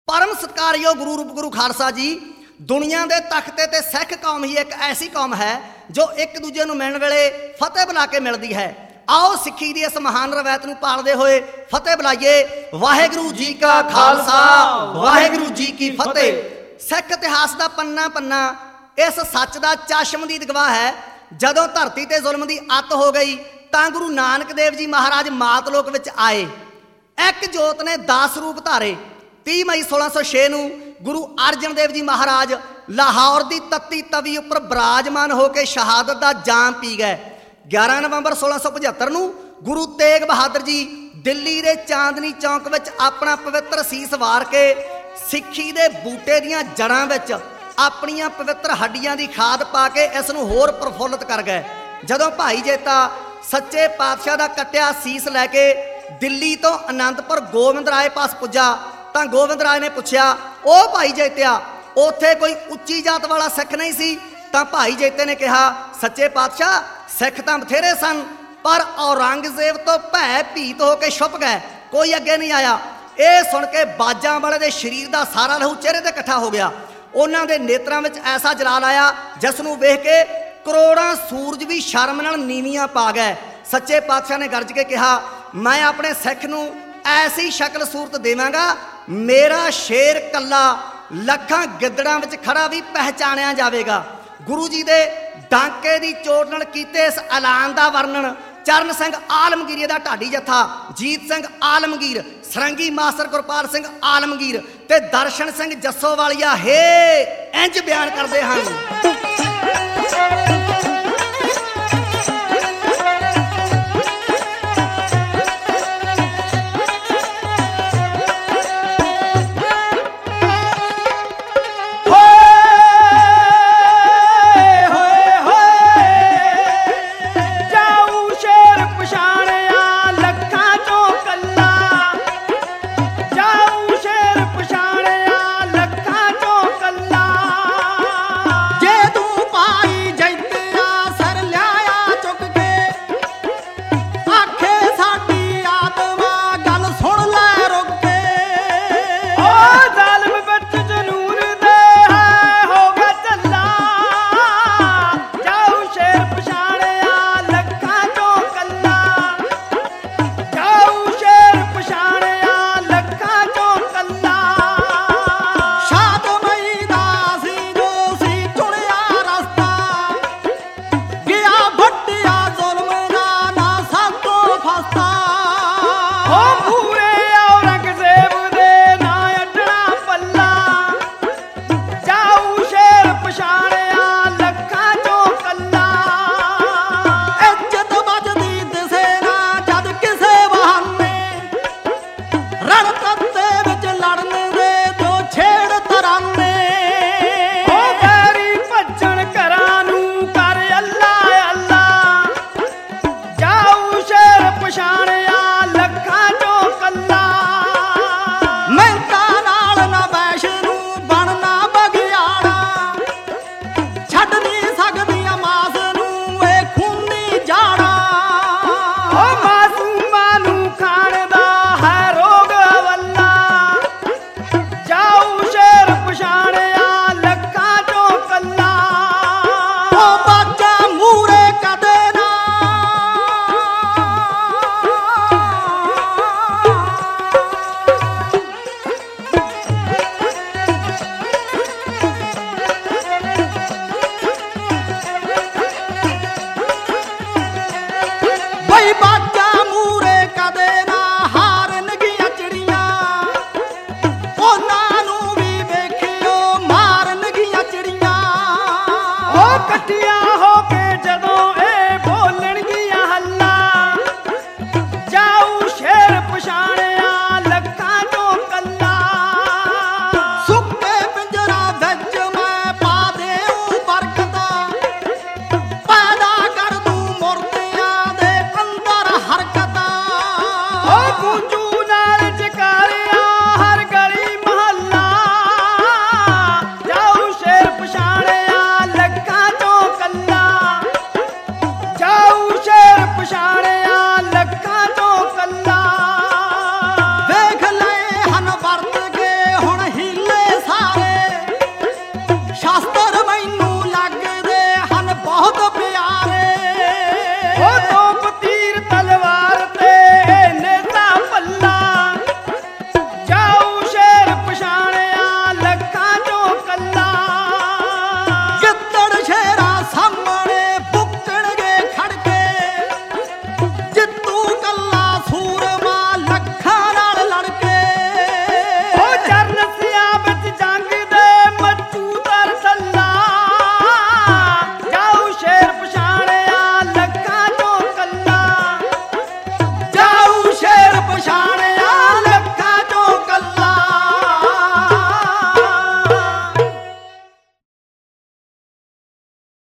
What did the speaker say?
परम सत्कारयोग गुरु रूप गुरु खालसा जी, दुनिया के तख्ते ते सिख कौम ही एक ऐसी कौम है जो एक दूजे नूं मिलण वेले फतेह बुला के मिलती है। आओ सिक्खी दी इस महान रवायत नूं पालदे होए फतेह बुलाइए। वाहिगुरू जी का खालसा, वाहिगुरू जी की फतेह। सिख इतिहास का पन्ना पन्ना इस सच का चश्मदीद गवाह है। जदों धरती ते जुल्म की अत हो गई तां गुरु नानक देव जी महाराज मातलोक विच आए। एक जोत ने 10 रूप धारे। 30 मई 1606 नूं गुरु अर्जन देव जी महाराज लाहौर की तत्ती तवी उपर विराजमान होकर शहादत का जाम पी गए। 11 नवंबर 1675 नूं गुरु तेग बहादुर जी दिल्ली के चांदनी चौक विच अपना पवित्र सीस वार के सिੱਖੀ ਦੇ बूटे दीयां जड़ां विच अपनियां पवित्र हड्डियां की खाद पा के इस नूं होर प्रफुल्लित कर गए। जदों भाई जेता सच्चे पातशाह का कट्टिया सीस लैके दिल्ली तो आनंदपुर गोविंद राय पास पुजा तो गोविंद राय ने पूछया, ओ भाई जेतिया उत्थे कोई उच्ची जात वाला सिख नहीं सी? तो भाई जेते ने कहा, सच्चे पातशाह सिख तो बथेरे सन पर औरंगजेब तो भै भीत होकर छुप गए, कोई अगे नहीं आया। ये सुन के बाजा वाले के शरीर का सारा लहू चेहरे पर इकट्ठा हो गया। उन्होंने नेत्रां में ऐसा जलाल आया जिसनों वेख के करोड़ों सूरज भी शर्म नाल नीवियां पा गए। सच्चे पातशाह ने गरज के कहा, मैं अपने सिख नूं ऐसी शक्ल सूरत देवांगा मेरा शेर कला लखां गिद्दड़ां विच खड़ा भी पहचानिया जाएगा। गुरु जी दे डांके की चोट नाल कीते इस ऐलान का वर्णन चरण सिंह आलमगीर दा ढाडी जत्था, जीत सिंह आलमगीर, सरंगी मास्टर गुरपाल सिंह आलमगीर ते दर्शन सिंह जस्सोवालिया हे इंज बयान करते हैं।